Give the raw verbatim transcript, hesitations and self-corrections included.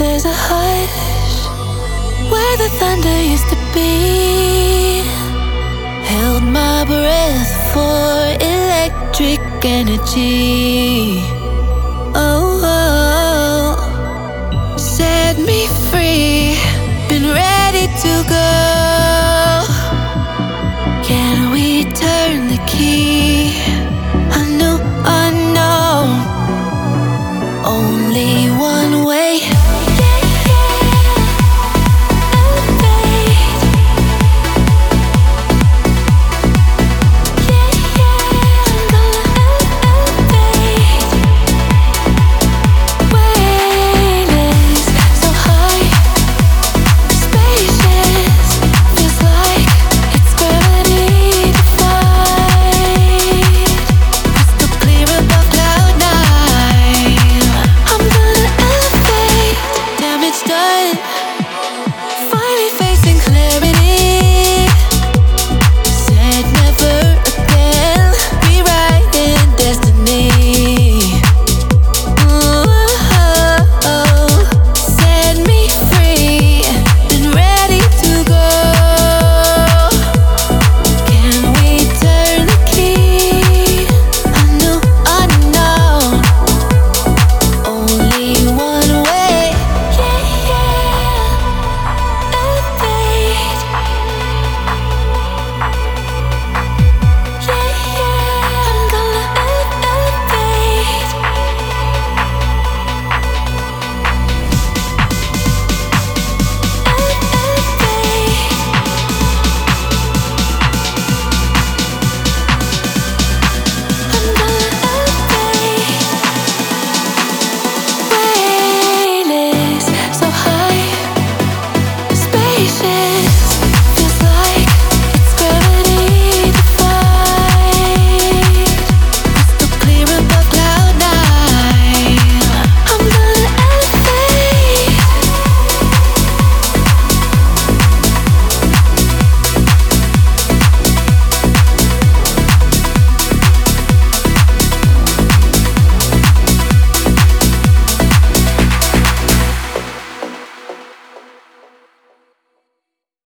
There's a hush where the thunder used to be. Held my breath for electric energy. Oh, oh, set me free. Been ready to go. Can we turn the key? I know, I know. Only